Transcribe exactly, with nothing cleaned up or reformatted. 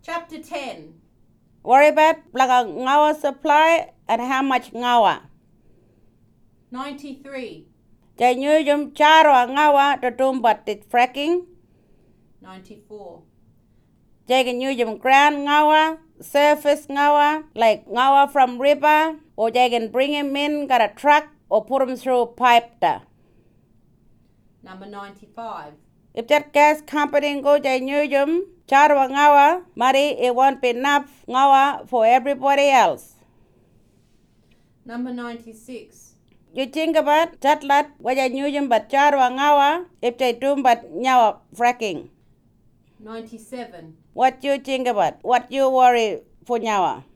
Chapter ten. Worry about blaga ngawa supply and how much ngawa. ninety-three. Jay nyujum charo ngawa tutumbat tit fracking. ninety-four. Jay nyujum ground ngawa, surface ngawa, like ngawa from river, or they can bring him in, got a truck, or put him through a pipe da. Number ninety-five. If that gas company go jay nyujum charo ngawa, mari it won't be enough ngawa for everybody else. Number ninety-six. You think about that lot where you nyujum but charo ngawa if they do but nyawa fracking. ninety-seven. What you think about? What you worry for nyawa?